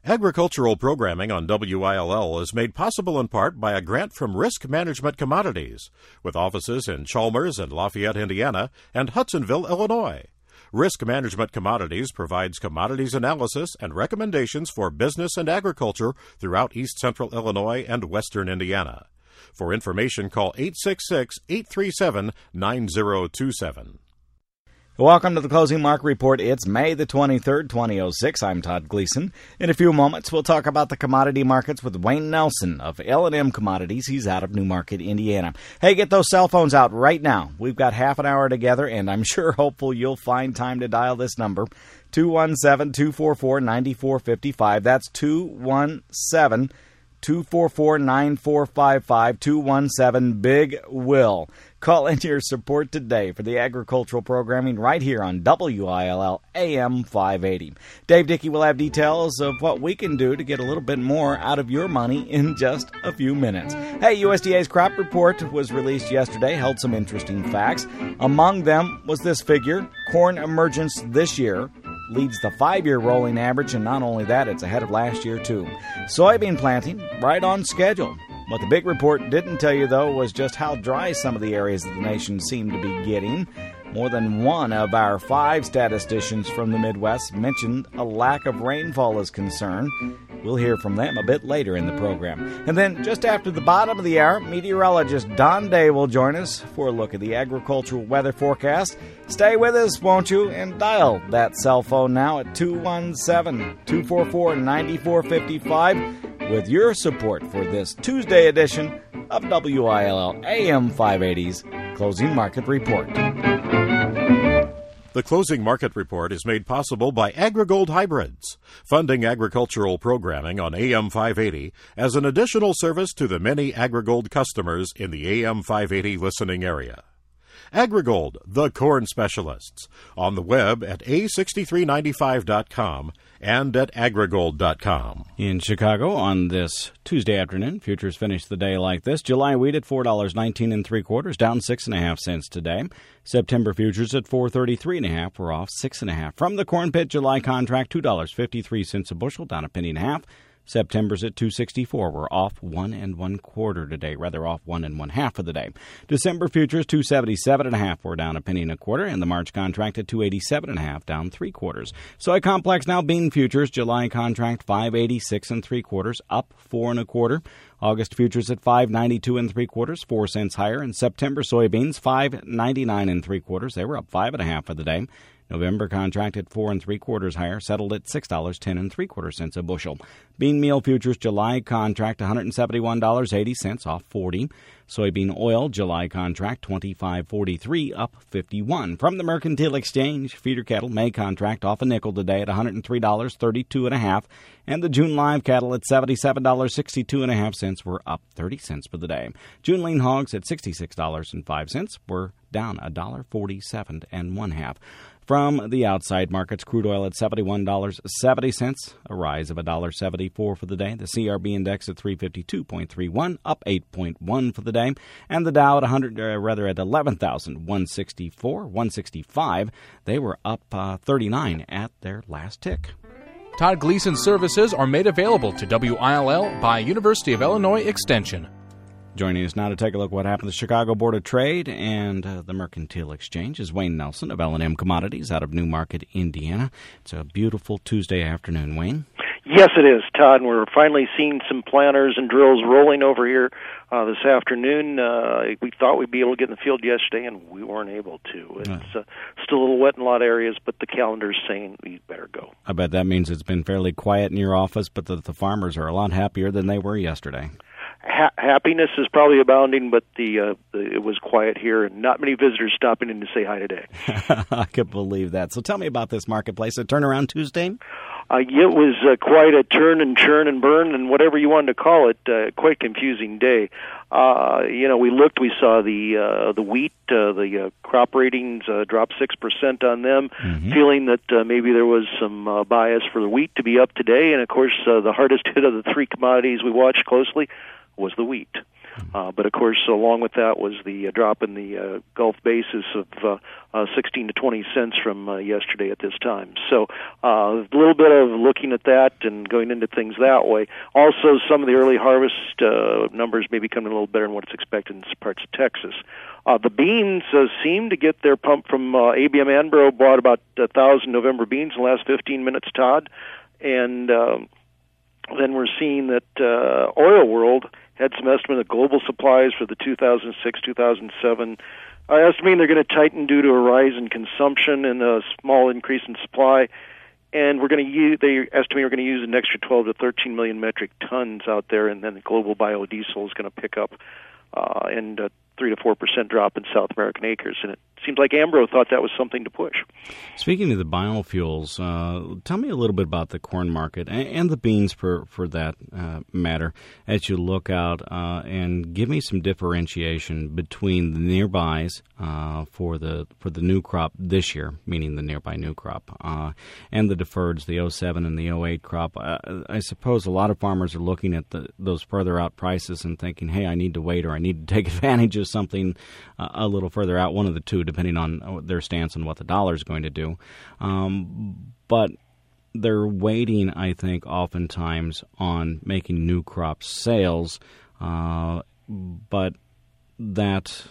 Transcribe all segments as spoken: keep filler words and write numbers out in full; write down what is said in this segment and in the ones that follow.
Agricultural programming on W I L L is made possible in part by a grant from Risk Management Commodities, with offices in Chalmers and Lafayette, Indiana, and Hudsonville, Illinois. Risk Management Commodities provides commodities analysis and recommendations for business and agriculture throughout East Central Illinois and Western Indiana. For information, call eight six six, eight three seven, nine zero two seven. Welcome to the Closing Market Report. It's May the twenty-third, twenty oh six. I'm Todd Gleason. In a few moments, we'll talk about the commodity markets with Wayne Nelson of L and M Commodities. He's out of Newmarket, Indiana. Hey, get those cell phones out right now. We've got half an hour together, and I'm sure hopeful you'll find time to dial this number, two one seven, two four four, nine four five five. That's two one seven, two four four, nine four five five, two one seven, BIG WILL. Call in your support today for the agricultural programming right here on W I L L A M five eighty. Dave Dickey will have details of what we can do to get a little bit more out of your money in just a few minutes. Hey, U S D A's crop report was released yesterday, held some interesting facts. Among them was this figure: corn emergence this year leads the five-year rolling average, and not only that, it's ahead of last year, too. Soybean planting, right on schedule. What the big report didn't tell you, though, was just how dry some of the areas of the nation seem to be getting. More than one of our five statisticians from the Midwest mentioned a lack of rainfall is concerned. We'll hear from them a bit later in the program. And then, just after the bottom of the hour, meteorologist Don Day will join us for a look at the agricultural weather forecast. Stay with us, won't you? And dial that cell phone now at two one seven, two four four, nine four five five with your support for this Tuesday edition of W I L L A M five eighty's Closing Market Report. The Closing Market Report is made possible by AgriGold Hybrids, funding agricultural programming on A M five eighty as an additional service to the many AgriGold customers in the A M five eighty listening area. AgriGold, the corn specialists, on the web at A six three nine five dot com and at agrigold dot com. In Chicago on this Tuesday afternoon, futures finished the day like this. July wheat at four dollars and nineteen and three quarters, down six and a half cents today. September futures at four thirty-three and a half, were off six and a half. From the corn pit, July contract two dollars and fifty-three cents a bushel, down a penny and a half. September's at two sixty-four. We're off one and one quarter today, rather off one and one half of the day. December futures two seventy-seven and a half. We're down a penny and a quarter, and the March contract at two eighty-seven and a half, down three quarters. Soy complex now bean futures, July contract five eighty-six and three quarters, up four and a quarter. August futures at five ninety-two and three quarters, four cents higher. And September soybeans five ninety-nine and three quarters. They were up five and a half for the day. November contract at four and three quarters higher, settled at six dollars ten and three quarter cents a bushel. Bean meal futures July contract one hundred seventy-one dollars and eighty cents, off forty. Soybean oil July contract twenty-five forty-three, up fifty-one. From the Mercantile Exchange, feeder cattle May contract off a nickel today at one hundred three dollars and thirty-two and a half, and the June live cattle at seventy-seven dollars and sixty-two and a half cents were up thirty cents for the day. June lean hogs at sixty-six dollars and five cents were down one dollar and forty-seven and one half. From the outside markets, crude oil at seventy-one dollars and seventy cents, a rise of one dollar and seventy-four for the day. The C R B index at three fifty-two point three one, up eight point one for the day. And the Dow at one hundred, uh, rather at eleven thousand one hundred sixty-four, one hundred sixty-five. They were up uh, thirty-nine at their last tick. Todd Gleason services are made available to W I L L by University of Illinois Extension. Joining us now to take a look at what happened to the Chicago Board of Trade and uh, the Mercantile Exchange is Wayne Nelson of L and M Commodities out of Newmarket, Indiana. It's a beautiful Tuesday afternoon, Wayne. Yes, it is, Todd. We're finally seeing some planters and drills rolling over here uh, this afternoon. Uh, we thought we'd be able to get in the field yesterday, and we weren't able to. It's uh, still a little wet in a lot of areas, but the calendar's saying we better go. I bet that means it's been fairly quiet in your office, but the, the farmers are a lot happier than they were yesterday. Ha- happiness is probably abounding, but the, uh, the it was quiet here, and not many visitors stopping in to say hi today. I could believe that. So tell me about this marketplace. A turnaround Tuesday? Uh, it was uh, quite a turn and churn and burn and whatever you wanted to call it. Uh, quite a confusing day. Uh, you know, we looked, we saw the uh, the wheat, uh, the uh, crop ratings uh, dropped six percent on them, mm-hmm. feeling that uh, maybe there was some uh, bias for the wheat to be up today. And, of course, uh, the hardest hit of the three commodities we watched closely was the wheat. Uh, but, of course, along with that was the uh, drop in the uh, Gulf basis of uh, uh, sixteen to twenty cents from uh, yesterday at this time. So uh, a little bit of looking at that and going into things that way. Also, some of the early harvest uh, numbers may be coming a little better than what's expected in parts of Texas. Uh, the beans uh, seem to get their pump from uh, A B M Anbro, bought about one thousand November beans in the last fifteen minutes, Todd. And uh, then we're seeing that uh, Oil World had some estimate of global supplies for the two thousand six two thousand seven. Uh, estimating they're going to tighten due to a rise in consumption and a small increase in supply. And we're going to use, they estimate we're going to use an extra twelve to thirteen million metric tons out there, and then the global biodiesel is going to pick up uh, and a three to four percent drop in South American acres. And it seems like Ambro thought that was something to push. Speaking of the biofuels, uh, tell me a little bit about the corn market and, and the beans for, for that uh, matter as you look out uh, and give me some differentiation between the nearbys uh, for the for the new crop this year, meaning the nearby new crop, uh, and the deferreds, the oh seven and the oh eight crop. Uh, I suppose a lot of farmers are looking at the, those further out prices and thinking, hey, I need to wait or I need to take advantage of something uh, a little further out, one of the two, depending on their stance on what the dollar is going to do. Um, but they're waiting, I think, oftentimes on making new crop sales. Uh, but that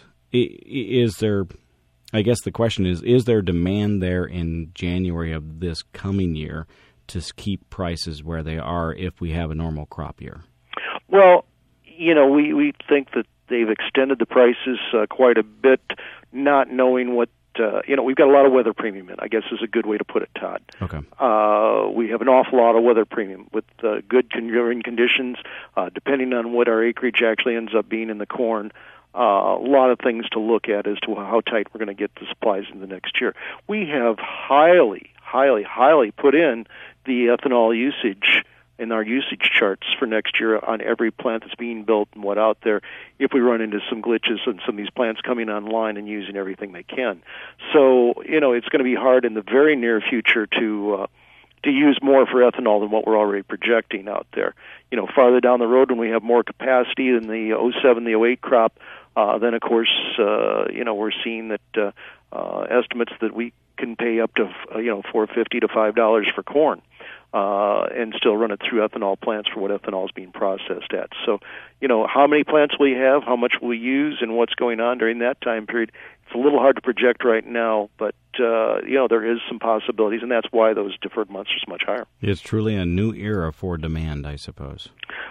is there, I guess the question is, is there demand there in January of this coming year to keep prices where they are if we have a normal crop year? Well, you know, we, we think that they've extended the prices uh, quite a bit, not knowing what, uh, you know, we've got a lot of weather premium in, I guess is a good way to put it, Todd. Okay. Uh, we have an awful lot of weather premium with uh, good growing conditions, uh, depending on what our acreage actually ends up being in the corn. Uh, a lot of things to look at as to how tight we're going to get the supplies in the next year. We have highly, highly, highly put in the ethanol usage in our usage charts for next year on every plant that's being built and what out there, if we run into some glitches and some of these plants coming online and using everything they can. So, you know, it's going to be hard in the very near future to uh, to use more for ethanol than what we're already projecting out there. You know, farther down the road when we have more capacity in the oh seven, the oh eight crop, uh, then, of course, uh, you know, we're seeing that uh, uh, estimates that we can pay up to, uh, you know, four fifty to five dollars for corn. Uh, and still run it through ethanol plants for what ethanol is being processed at. So, you know, how many plants will we have, how much will we use, and what's going on during that time period? It's a little hard to project right now, but, uh, you know, there is some possibilities, and that's why those deferred months are so much higher. It's truly a new era for demand, I suppose.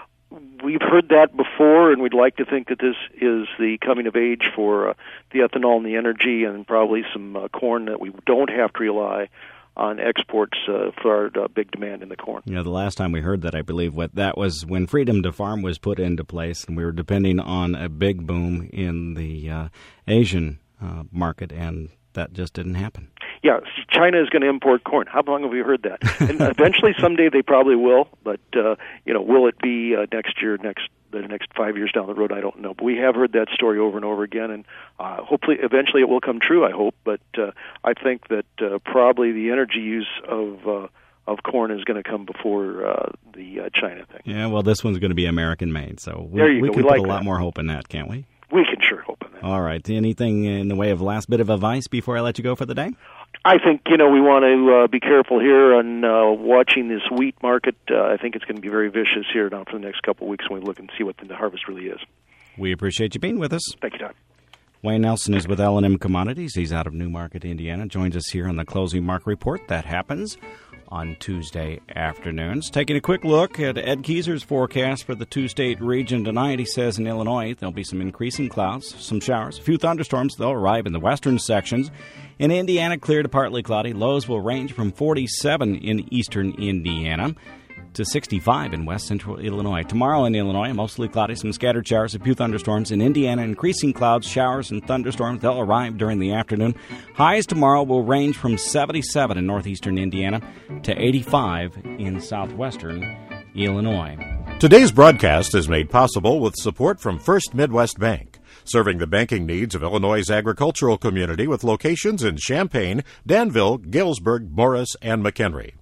We've heard that before, and we'd like to think that this is the coming of age for uh, the ethanol and the energy and probably some uh, corn that we don't have to rely on exports uh, for our uh, big demand in the corn. You know, the last time we heard that, I believe, what that was when Freedom to Farm was put into place, and we were depending on a big boom in the uh, Asian uh, market, and that just didn't happen. Yeah, China is going to import corn. How long have we heard that? And eventually, someday, they probably will. But uh, you know, will it be uh, next year, next the next five years down the road? I don't know. But we have heard that story over and over again, and uh, hopefully, eventually, it will come true. I hope. But uh, I think that uh, probably the energy use of uh, of corn is going to come before uh, the uh, China thing. Yeah, well, this one's going to be American made, so we, there you we go. can we put like a lot that. more hope in that, can't we? We can sure hope in that. All right. Anything in the way of last bit of advice before I let you go for the day? I think, you know, we want to uh, be careful here on uh, watching this wheat market. Uh, I think it's going to be very vicious here now for the next couple of weeks when we look and see what the harvest really is. We appreciate you being with us. Thank you, Todd. Wayne Nelson is with L and M Commodities. He's out of Newmarket, Indiana. Joins us here on the Closing Market Report. That happens on Tuesday afternoons. Taking a quick look at Ed Kieser's forecast for the two-state region tonight. He says in Illinois there'll be some increasing clouds, some showers, a few thunderstorms. They'll arrive in the western sections. In Indiana, clear to partly cloudy. Lows will range from forty-seven in eastern Indiana to sixty-five in west central Illinois. Tomorrow in Illinois, mostly cloudy, some scattered showers, a few thunderstorms. In Indiana, increasing clouds, showers, and thunderstorms. They'll arrive during the afternoon. Highs tomorrow will range from seventy-seven in northeastern Indiana to eighty-five in southwestern Illinois. Today's broadcast is made possible with support from First Midwest Bank, serving the banking needs of Illinois' agricultural community with locations in Champaign, Danville, Galesburg, Morris, and McHenry.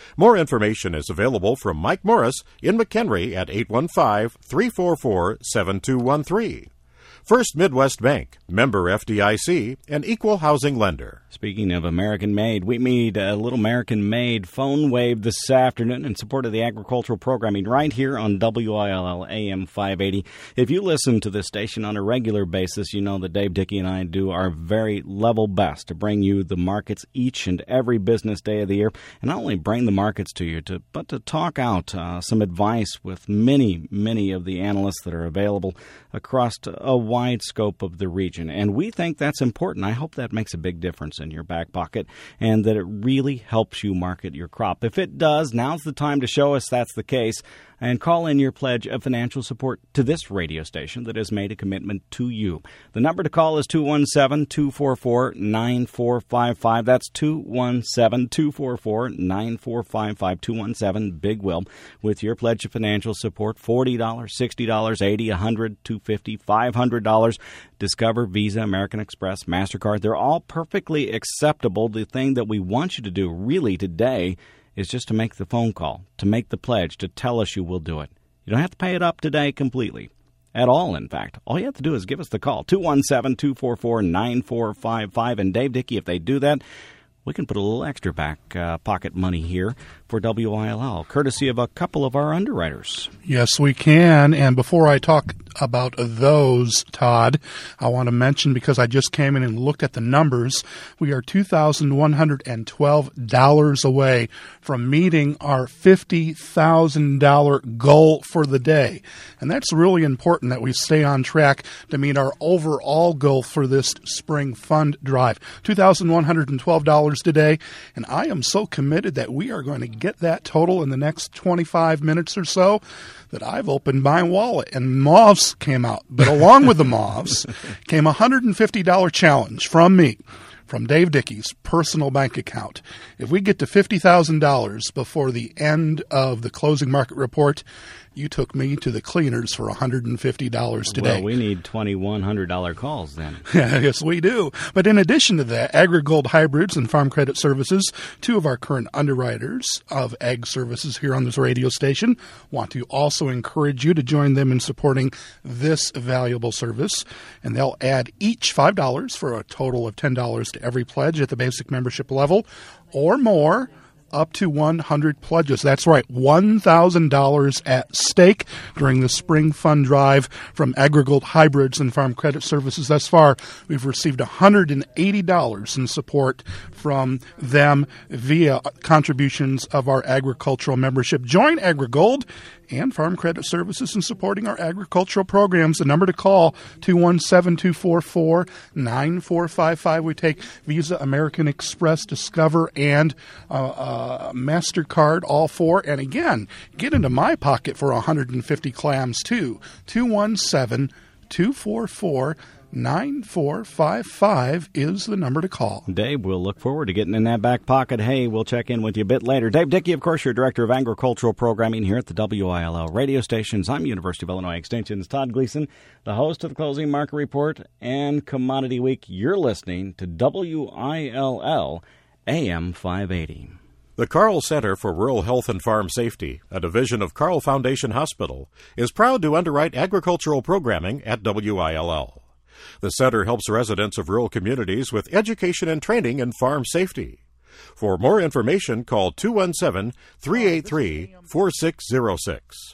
More information is available from Mike Morris in McHenry at eight one five, three four four, seven two one three. First Midwest Bank, member F D I C, an equal housing lender. Speaking of American-made, we made a little American-made phone wave this afternoon in support of the agricultural programming right here on W I L L A M five eighty. If you listen to this station on a regular basis, you know that Dave Dickey and I do our very level best to bring you the markets each and every business day of the year, and not only bring the markets to you, to, but to talk out uh, some advice with many, many of the analysts that are available across a wide scope of the region. And we think that's important. I hope that makes a big difference in your back pocket and that it really helps you market your crop. If it does, now's the time to show us that's the case and call in your pledge of financial support to this radio station that has made a commitment to you. The number to call is two one seven, two four four, nine four five five. That's two one seven, two four four, nine four five five, two one seven, Big Will, with your pledge of financial support, forty dollars, sixty dollars, eighty dollars, one hundred dollars, two hundred fifty dollars, five hundred dollars. Discover, Visa, American Express, MasterCard. They're all perfectly acceptable. The thing that we want you to do really today is just to make the phone call, to make the pledge, to tell us you will do it. You don't have to pay it up today completely. At all, in fact. All you have to do is give us the call, two one seven, two four four, nine four five five. And Dave Dickey, if they do that, we can put a little extra back uh, pocket money here for W I L L, courtesy of a couple of our underwriters. Yes, we can. And before I talk about those, Todd, I want to mention, because I just came in and looked at the numbers, we are two thousand one hundred twelve dollars away from meeting our fifty thousand dollars goal for the day. And that's really important that we stay on track to meet our overall goal for this spring fund drive. two thousand one hundred twelve dollars today, and I am so committed that we are going to get that total in the next twenty-five minutes or so that I've opened my wallet and Mauves came out. But along with the Mauves came a one hundred fifty dollars challenge from me, from Dave Dickey's personal bank account. If we get to fifty thousand dollars before the end of the closing market report, you took me to the cleaners for one hundred fifty dollars today. Well, we need twenty-one hundred dollars calls then. Yes, we do. But in addition to that, AgriGold Hybrids and Farm Credit Services, two of our current underwriters of ag services here on this radio station, want to also encourage you to join them in supporting this valuable service. And they'll add each five dollars for a total of ten dollars to every pledge at the basic membership level or more, up to one hundred pledges. That's right, one thousand dollars at stake during the spring fund drive from AgriGold Hybrids and Farm Credit Services. Thus far, we've received one hundred eighty dollars in support from them via contributions of our agricultural membership. Join AgriGold and Farm Credit Services in supporting our agricultural programs. The number to call, two one seven, two four four, nine four five five. We take Visa, American Express, Discover, and uh, uh, MasterCard, all four. And again, get into my pocket for one hundred fifty clams, too. two one seven, two four four, nine four five five is the number to call. Dave, we'll look forward to getting in that back pocket. Hey, we'll check in with you a bit later. Dave Dickey, of course, your Director of Agricultural Programming here at the W I L L radio stations. I'm University of Illinois Extension's Todd Gleason, the host of the Closing Market Report and Commodity Week. You're listening to W I L L A M five eighty. The Carl Center for Rural Health and Farm Safety, a division of Carl Foundation Hospital, is proud to underwrite agricultural programming at W I L L. The center helps residents of rural communities with education and training in farm safety. For more information, call two one seven, three eight three, four six zero six.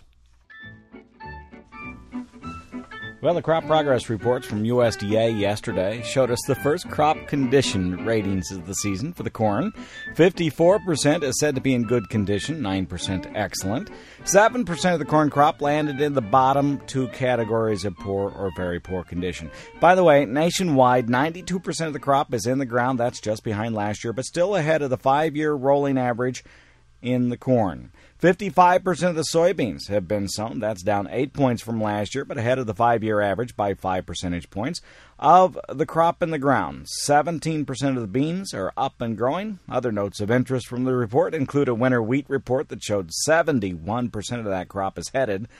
Well, the crop progress reports from U S D A yesterday showed us the first crop condition ratings of the season for the corn. fifty-four percent is said to be in good condition, nine percent excellent. seven percent of the corn crop landed in the bottom two categories of poor or very poor condition. By the way, nationwide, ninety-two percent of the crop is in the ground. That's just behind last year, but still ahead of the five-year rolling average in the corn. fifty-five percent of the soybeans have been sown. That's down eight points from last year, but ahead of the five-year average by five percentage points. Of the crop in the ground, seventeen percent of the beans are up and growing. Other notes of interest from the report include a winter wheat report that showed seventy-one percent of that crop is headed,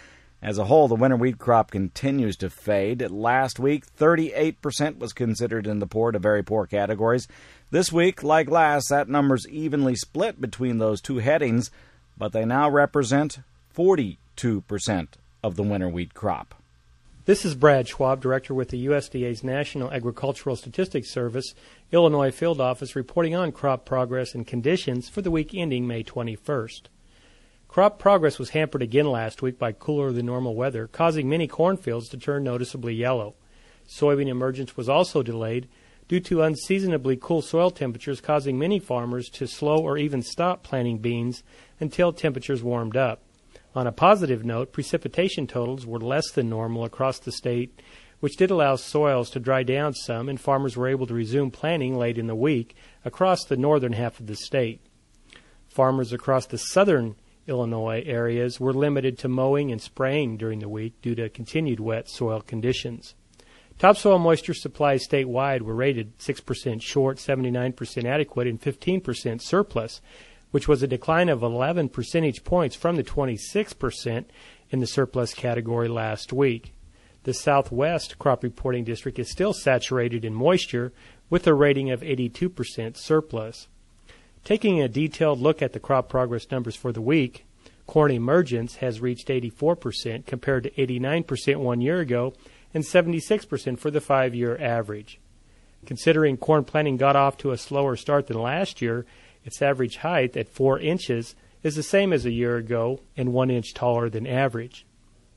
As a whole, the winter wheat crop continues to fade. Last week, thirty-eight percent was considered in the poor to very poor categories. This week, like last, that number's evenly split between those two headings, but they now represent forty-two percent of the winter wheat crop. This is Brad Schwab, Director with the U S D A's National Agricultural Statistics Service, Illinois Field Office, reporting on crop progress and conditions for the week ending May twenty-first. Crop progress was hampered again last week by cooler-than-normal weather, causing many cornfields to turn noticeably yellow. Soybean emergence was also delayed due to unseasonably cool soil temperatures, causing many farmers to slow or even stop planting beans until temperatures warmed up. On a positive note, precipitation totals were less than normal across the state, which did allow soils to dry down some, and farmers were able to resume planting late in the week across the northern half of the state. Farmers across the southern Illinois areas were limited to mowing and spraying during the week due to continued wet soil conditions. Topsoil moisture supplies statewide were rated six percent short, seventy-nine percent adequate, and fifteen percent surplus, which was a decline of eleven percentage points from the twenty-six percent in the surplus category last week. The Southwest Crop Reporting District is still saturated in moisture with a rating of eighty-two percent surplus. Taking a detailed look at the crop progress numbers for the week, corn emergence has reached eighty-four percent compared to eighty-nine percent one year ago and seventy-six percent for the five-year average. Considering corn planting got off to a slower start than last year, its average height at four inches is the same as a year ago and one inch taller than average.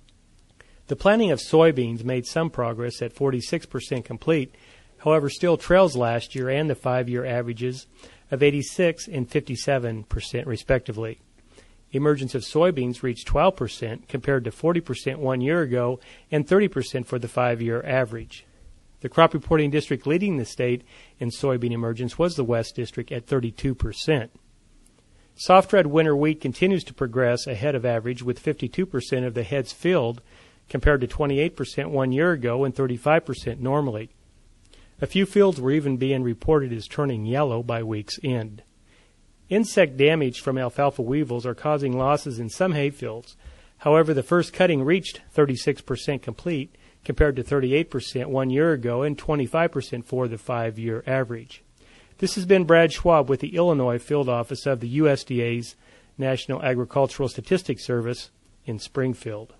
The planting of soybeans made some progress at forty-six percent complete, however still trails last year and the five-year averages of eighty-six and fifty-seven percent respectively. Emergence of soybeans reached twelve percent compared to forty percent one year ago and thirty percent for the five-year average. The crop reporting district leading the state in soybean emergence was the West District at thirty-two percent. Soft red winter wheat continues to progress ahead of average with fifty-two percent of the heads filled compared to twenty-eight percent one year ago and thirty-five percent normally. A few fields were even being reported as turning yellow by week's end. Insect damage from alfalfa weevils are causing losses in some hayfields. However, the first cutting reached thirty-six percent complete compared to thirty-eight percent one year ago and twenty-five percent for the five-year average. This has been Brad Schwab with the Illinois Field Office of the U S D A's National Agricultural Statistics Service in Springfield.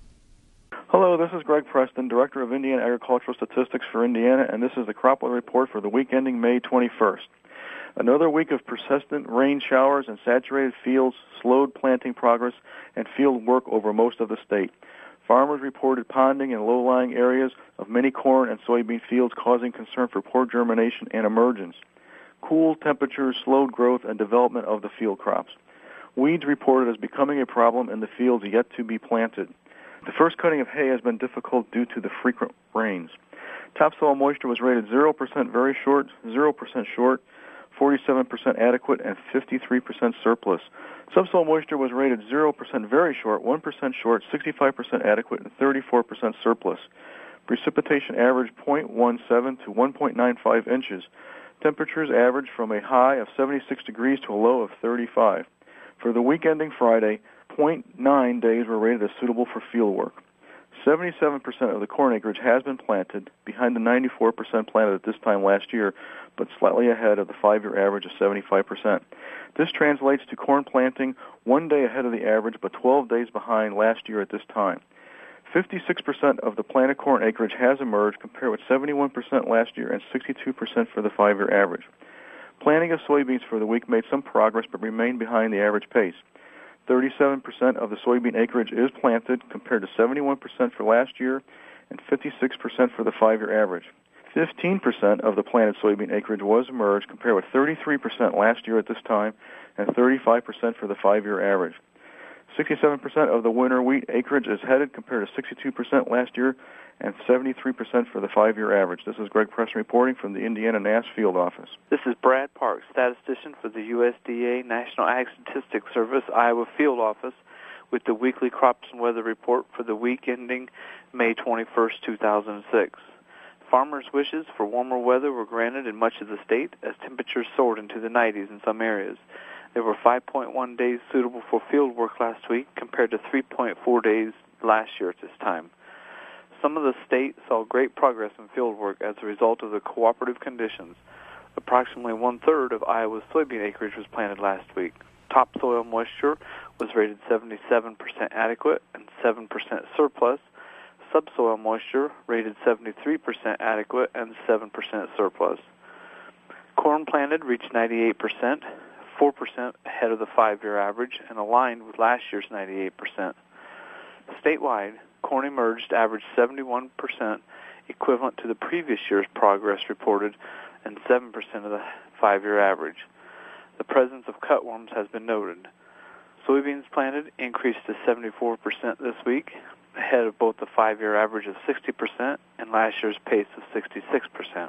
Hello, this is Greg Preston, Director of Indiana Agricultural Statistics for Indiana, and this is the crop weather report for the week ending May twenty-first. Another week of persistent rain showers and saturated fields slowed planting progress and field work over most of the state. Farmers reported ponding in low-lying areas of many corn and soybean fields, causing concern for poor germination and emergence. Cool temperatures slowed growth and development of the field crops. Weeds reported as becoming a problem in the fields yet to be planted. The first cutting of hay has been difficult due to the frequent rains. Topsoil moisture was rated zero percent very short, zero percent short, forty-seven percent adequate, and fifty-three percent surplus. Subsoil moisture was rated zero percent very short, one percent short, sixty-five percent adequate, and thirty-four percent surplus. Precipitation averaged zero point one seven to one point nine five inches. Temperatures averaged from a high of seventy-six degrees to a low of thirty-five. For the week ending Friday, zero point nine days were rated as suitable for field work. seventy-seven percent of the corn acreage has been planted, behind the ninety-four percent planted at this time last year, but slightly ahead of the five-year average of seventy-five percent. This translates to corn planting one day ahead of the average, but twelve days behind last year at this time. fifty-six percent of the planted corn acreage has emerged, compared with seventy-one percent last year and sixty-two percent for the five-year average. Planting of soybeans for the week made some progress, but remained behind the average pace. thirty-seven percent of the soybean acreage is planted, compared to seventy-one percent for last year and fifty-six percent for the five-year average. fifteen percent of the planted soybean acreage was emerged, compared with thirty-three percent last year at this time and thirty-five percent for the five-year average. sixty-seven percent of the winter wheat acreage is headed, compared to sixty-two percent last year and seventy-three percent for the five-year average. This is Greg Preston reporting from the Indiana N A S Field Office. This is Brad Parks, statistician for the U S D A National Ag Statistics Service Iowa Field Office, with the weekly crops and weather report for the week ending May twenty-first, two thousand six. Farmers' wishes for warmer weather were granted in much of the state as temperatures soared into the nineties in some areas. There were five point one days suitable for field work last week compared to three point four days last year at this time. Some of the state saw great progress in field work as a result of the cooperative conditions. Approximately one-third of Iowa's soybean acreage was planted last week. Topsoil moisture was rated seventy-seven percent adequate and seven percent surplus. Subsoil moisture rated seventy-three percent adequate and seven percent surplus. Corn planted reached ninety-eight percent, four percent ahead of the five-year average and aligned with last year's ninety-eight percent. Statewide, corn emerged averaged seventy-one percent, equivalent to the previous year's progress reported, and seven percent of the five-year average. The presence of cutworms has been noted. Soybeans planted increased to seventy-four percent this week, ahead of both the five-year average of sixty percent and last year's pace of sixty-six percent.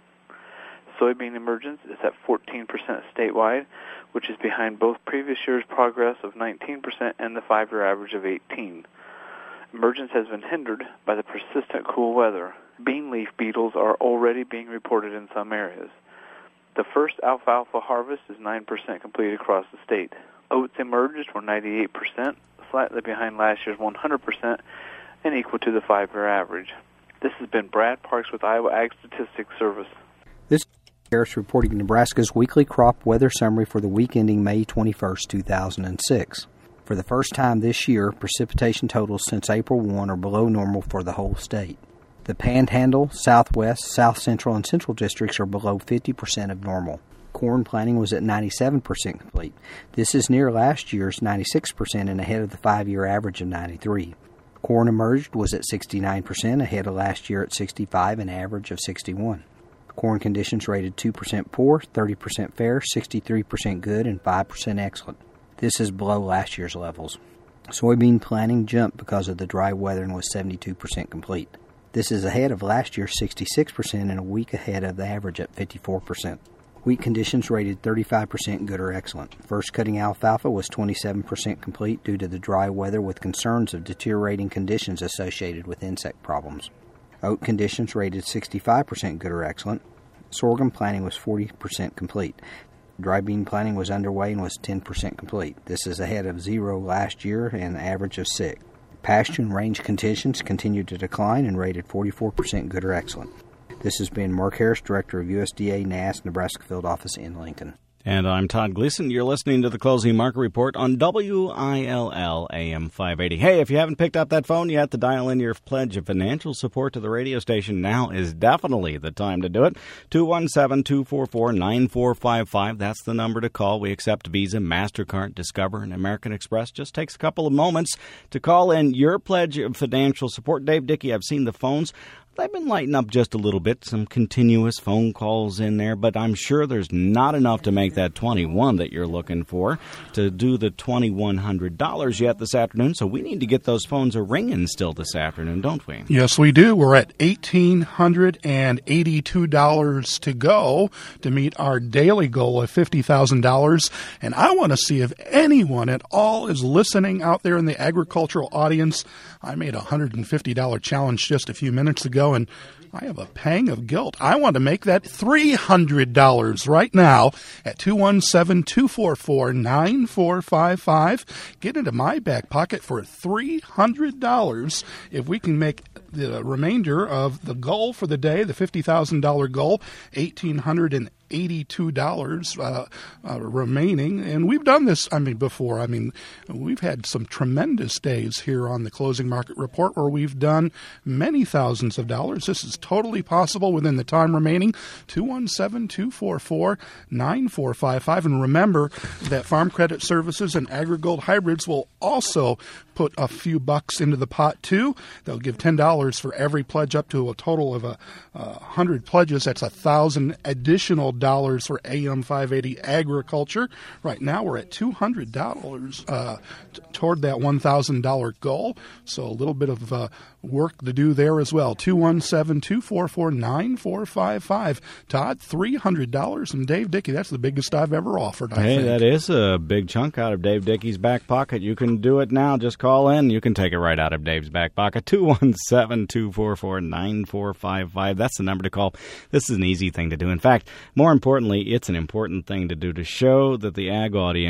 Soybean emergence is at fourteen percent statewide, which is behind both previous year's progress of nineteen percent and the five-year average of eighteen percent. Emergence has been hindered by the persistent cool weather. Bean leaf beetles are already being reported in some areas. The first alfalfa harvest is nine percent complete across the state. Oats emerged were ninety-eight percent, slightly behind last year's one hundred percent, and equal to the five-year average. This has been Brad Parks with Iowa Ag Statistics Service. This is Harris reporting Nebraska's weekly crop weather summary for the week ending May twenty-first, two thousand six. For the first time this year, precipitation totals since April first are below normal for the whole state. The Panhandle, Southwest, South Central, and Central districts are below fifty percent of normal. Corn planting was at ninety-seven percent complete. This is near last year's ninety-six percent and ahead of the five-year average of ninety-three percent. Corn emerged was at sixty-nine percent, ahead of last year at sixty-five percent, an average of sixty-one percent. Corn conditions rated two percent poor, thirty percent fair, sixty-three percent good, and five percent excellent. This is below last year's levels. Soybean planting jumped because of the dry weather and was seventy-two percent complete. This is ahead of last year's sixty-six percent and a week ahead of the average at fifty-four percent. Wheat conditions rated thirty-five percent good or excellent. First cutting alfalfa was twenty-seven percent complete due to the dry weather with concerns of deteriorating conditions associated with insect problems. Oat conditions rated sixty-five percent good or excellent. Sorghum planting was forty percent complete. Dry bean planting was underway and was ten percent complete. This is ahead of zero last year and an average of six. Pasture and range conditions continued to decline and rated forty-four percent good or excellent. This has been Mark Harris, Director of U S D A N A S Nebraska Field Office in Lincoln. And I'm Todd Gleason. You're listening to the Closing Market Report on W I L L A M five eighty. Hey, if you haven't picked up that phone yet to dial in your pledge of financial support to the radio station, now is definitely the time to do it. two one seven, two four four, nine four five five. That's the number to call. We accept Visa, MasterCard, Discover, and American Express. Just takes a couple of moments to call in your pledge of financial support. Dave Dickey, I've seen the phones. They've been lighting up just a little bit, some continuous phone calls in there, but I'm sure there's not enough to make that twenty-one that you're looking for to do the twenty-one hundred dollars yet this afternoon, so we need to get those phones a-ringing still this afternoon, don't we? Yes, we do. We're at one thousand eight hundred eighty-two dollars to go to meet our daily goal of fifty thousand dollars, and I want to see if anyone at all is listening out there in the agricultural audience. I made a one hundred fifty dollars challenge just a few minutes ago, and I have a pang of guilt. I want to make that three hundred dollars right now at two one seven, two four four, nine four five five. Get into my back pocket for three hundred dollars if we can make the remainder of the goal for the day, the fifty thousand dollars goal, one thousand eight hundred eighty-two dollars uh, uh, remaining. And we've done this, I mean, before. I mean, we've had some tremendous days here on the Closing Market Report where we've done many thousands of dollars. This is totally possible within the time remaining. two one seven, two four four, nine four five five. And remember that Farm Credit Services and AgriGold Hybrids will also put a few bucks into the pot, too. They'll give ten dollars for every pledge up to a total of a, a one hundred pledges. That's one thousand additional dollars for A M five eighty Agriculture. Right now we're at two hundred dollars uh, t- toward that one thousand dollars goal. So a little bit of uh, work to do there as well. two one seven, two four four, nine four five five. Todd, three hundred dollars. And Dave Dickey, that's the biggest I've ever offered, I hey, think. That is a big chunk out of Dave Dickey's back pocket. You can do it now. Just call in. You can take it right out of Dave's back pocket. two one seven, two four four, nine four five five. That's the number to call. This is an easy thing to do. In fact, more importantly, it's an important thing to do to show that the ag audience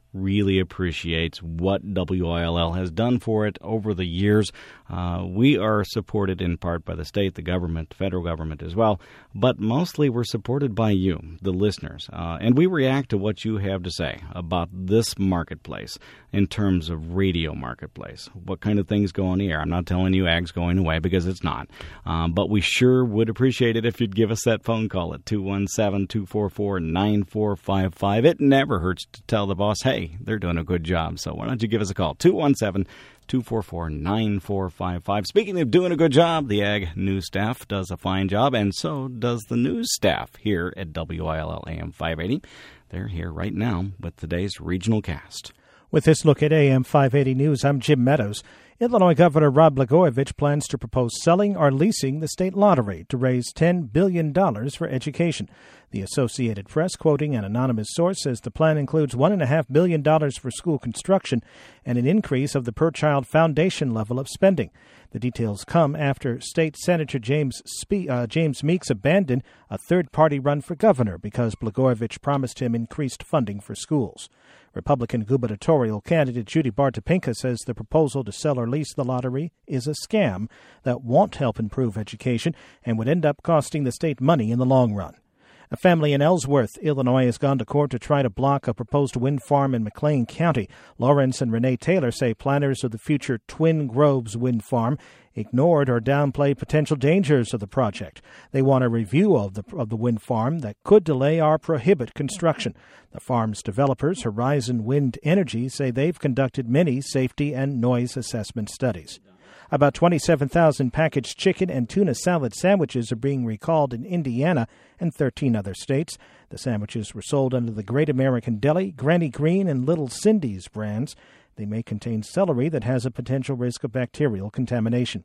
really appreciates what W I L L has done for it over the years. Uh, we are supported in part by the state, the government, the federal government as well, but mostly we're supported by you, the listeners. Uh, and we react to what you have to say about this marketplace in terms of radio marketplace. What kind of things go on the air? I'm not telling you ag's going away because it's not. Um, but we sure would appreciate it if you'd give us that phone call at two one seven, two four four, nine four five five. It never hurts to tell the boss, hey, they're doing a good job. So why don't you give us a call? two one seven, two four four, nine four five five. Speaking of doing a good job, the Ag News staff does a fine job, and so does the news staff here at W I L L A M five eighty. They're here right now with today's regional cast. With this look at A M five eighty News, I'm Jim Meadows. Illinois Governor Rod Blagojevich plans to propose selling or leasing the state lottery to raise ten billion dollars for education. The Associated Press, quoting an anonymous source, says the plan includes one point five billion dollars for school construction and an increase of the per-child foundation level of spending. The details come after State Senator James Spe- uh, James Meeks abandoned a third-party run for governor because Blagojevich promised him increased funding for schools. Republican gubernatorial candidate Judy Bartopinka says the proposal to sell or lease the lottery is a scam that won't help improve education and would end up costing the state money in the long run. A family in Ellsworth, Illinois, has gone to court to try to block a proposed wind farm in McLean County. Lawrence and Renee Taylor say planners of the future Twin Groves wind farm ignored or downplayed potential dangers of the project. They want a review of the of the wind farm that could delay or prohibit construction. The farm's developers, Horizon Wind Energy, say they've conducted many safety and noise assessment studies. About twenty-seven thousand packaged chicken and tuna salad sandwiches are being recalled in Indiana and thirteen other states. The sandwiches were sold under the Great American Deli, Granny Green, and Little Cindy's brands. They may contain celery that has a potential risk of bacterial contamination.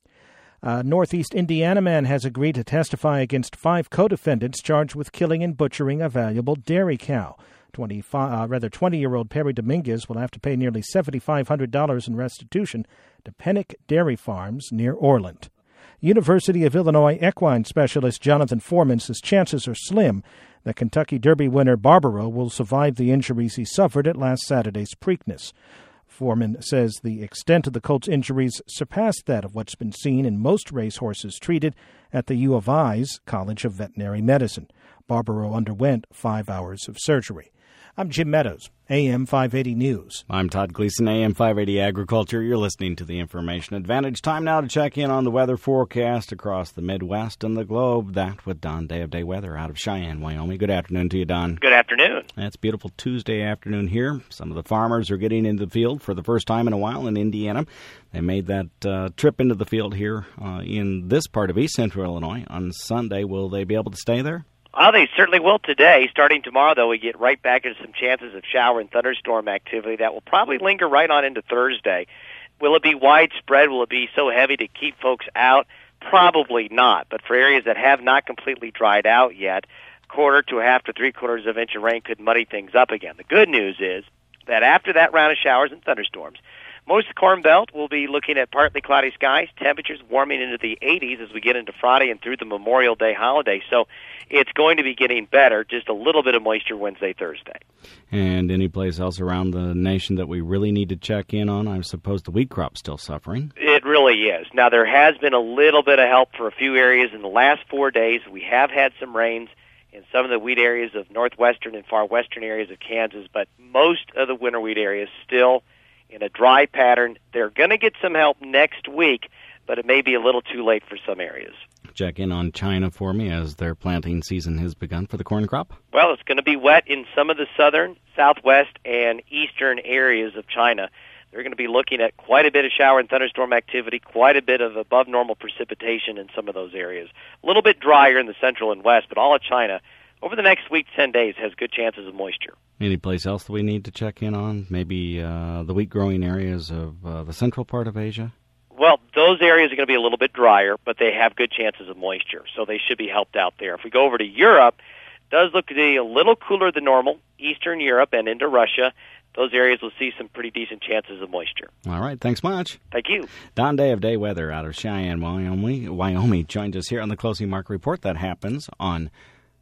A Northeast Indiana man has agreed to testify against five co-defendants charged with killing and butchering a valuable dairy cow. twenty-five, uh, rather twenty-year-old Perry Dominguez will have to pay nearly seven thousand five hundred dollars in restitution to Pennock Dairy Farms near Orland. University of Illinois equine specialist Jonathan Foreman says chances are slim that Kentucky Derby winner Barbaro will survive the injuries he suffered at last Saturday's Preakness. Foreman says the extent of the colt's injuries surpassed that of what's been seen in most racehorses treated at the U of I's College of Veterinary Medicine. Barbaro underwent five hours of surgery. I'm Jim Meadows, A M five eighty News. I'm Todd Gleason, A M five eighty Agriculture. You're listening to the Information Advantage. Time now to check in on the weather forecast across the Midwest and the globe. That with Don Day of Day Weather out of Cheyenne, Wyoming. Good afternoon to you, Don. Good afternoon. It's a beautiful Tuesday afternoon here. Some of the farmers are getting into the field for the first time in a while in Indiana. They made that uh, trip into the field here uh, in this part of East Central Illinois on Sunday. Will they be able to stay there? Oh, they certainly will today. Starting tomorrow, though, we get right back into some chances of shower and thunderstorm activity that will probably linger right on into Thursday. Will it be widespread? Will it be so heavy to keep folks out? Probably not. But for areas that have not completely dried out yet, quarter to a half to three quarters of an inch of rain could muddy things up again. The good news is that after that round of showers and thunderstorms, most of the Corn Belt will be looking at partly cloudy skies, temperatures warming into the eighties as we get into Friday and through the Memorial Day holiday. So it's going to be getting better, just a little bit of moisture Wednesday, Thursday. And any place else around the nation that we really need to check in on? I suppose the wheat crop's still suffering. It really is. Now, there has been a little bit of help for a few areas in the last four days. We have had some rains in some of the wheat areas of northwestern and far western areas of Kansas, but most of the winter wheat areas still in a dry pattern. They're going to get some help next week, but it may be a little too late for some areas. Check in on China for me as their planting season has begun for the corn crop. Well, it's going to be wet in some of the southern, southwest, and eastern areas of China. They're going to be looking at quite a bit of shower and thunderstorm activity, quite a bit of above normal precipitation in some of those areas. A little bit drier in the central and west, but all of China over the next week, ten days, has good chances of moisture. Any place else that we need to check in on? Maybe uh, the wheat-growing areas of uh, the central part of Asia? Well, those areas are going to be a little bit drier, but they have good chances of moisture, so they should be helped out there. If we go over to Europe, it does look to be a little cooler than normal. Eastern Europe and into Russia, those areas will see some pretty decent chances of moisture. All right, thanks much. Thank you. Don Day of Day Weather out of Cheyenne, Wyoming, Wyoming joined us here on the Closing Market Report. That happens on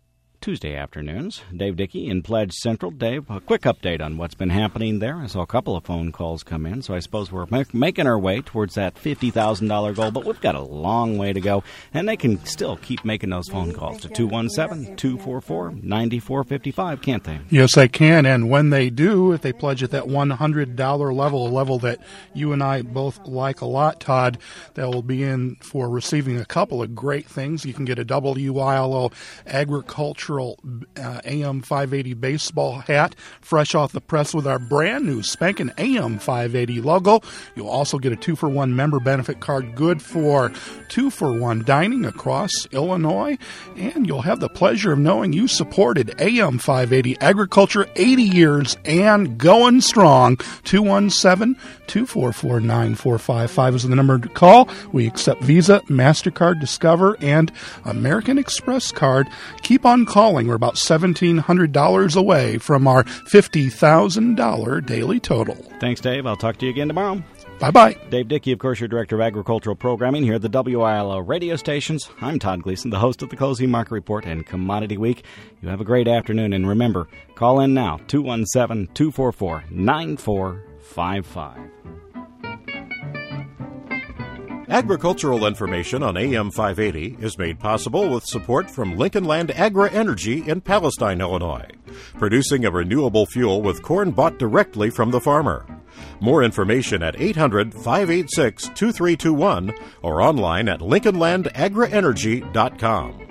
Tuesday afternoons. Dave Dickey in Pledge Central. Dave, a quick update on what's been happening there. I saw a couple of phone calls come in, so I suppose we're make, making our way towards that fifty thousand dollars goal, but we've got a long way to go, and they can still keep making those phone calls to two one seven, two four four, nine four five five, can't they? Yes, they can, and when they do, if they pledge at that one hundred dollars level, a level that you and I both like a lot, Todd, that will be in for receiving a couple of great things. You can get a W I L O agricultural uh, A M five eighty baseball hat, fresh off the press with our brand new spanking A M five eighty logo. You'll also get a two for one member benefit card, good for two for one dining across Illinois, and you'll have the pleasure of knowing you supported A M five eighty agriculture eighty years and going strong. two one seven, two four four, nine four five five is the number to call. We accept Visa, MasterCard, Discover, and American Express card. Keep on calling. We're about seventeen hundred dollars away from our fifty thousand dollars daily total. Thanks, Dave. I'll talk to you again tomorrow. Bye-bye. Dave Dickey, of course, your Director of Agricultural Programming here at the W I L O radio stations. I'm Todd Gleason, the host of the Closing Market Report and Commodity Week. You have a great afternoon, and remember, call in now, two one seven, two four four, nine four five five. Agricultural information on A M five eighty is made possible with support from Lincoln Land Agri-Energy in Palestine, Illinois, producing a renewable fuel with corn bought directly from the farmer. More information at eight hundred, five eight six, two three two one or online at lincoln land agri energy dot com.